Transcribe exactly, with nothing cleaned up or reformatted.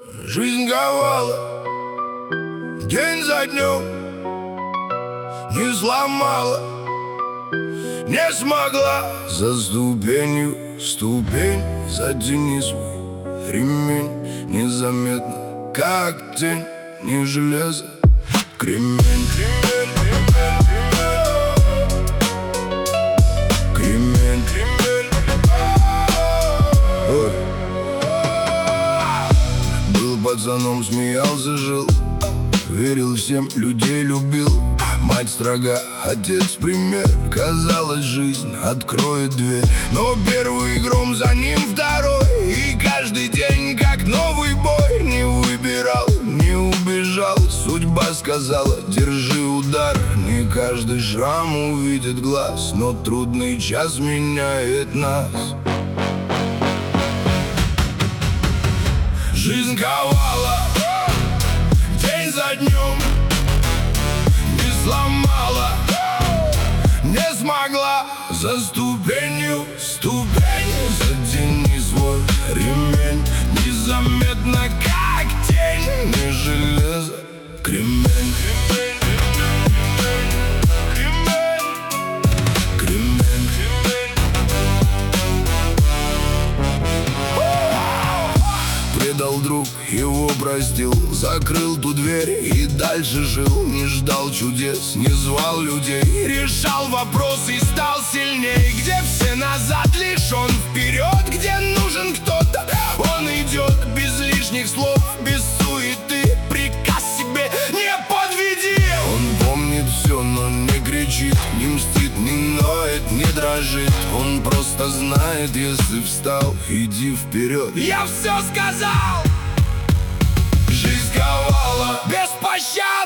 Жизнь ковала день за днем, не сломала, не смогла. За ступенью ступень, затяни свой ремень. Незаметно, как тень, не железо, кремень. Кремень, кремень, кремень. Ой. Был пацаном, смеялся, жил, верил всем, людей любил. Мать строга, отец пример. Казалось, жизнь откроет дверь, но первый гром, за ним второй. И каждый день как новый бой. Не выбирал, не убежал. Судьба сказала, держи удар. Не каждый шрам увидит глаз, но трудный час меняет нас. Жизнь ковала день за днем, не сломала, не смогла. За ступенью ступень, затяни свой ремень. Незаметно, как тень, не железо, кремень. Предал друг, его простил, закрыл ту дверь и дальше жил. Не ждал чудес, не звал людей, решал вопросы и стал сильней. Где все назад, лишь он вперед. Где нужен кто-то, он идет. Без лишних слов, без суеты, приказ себе не подведи. Он помнит все, но не кричит, не мстит, не ноет, не дрожит. Он просто знает, если встал, иди вперед. Я все сказал. Жизнь ковала без пощады.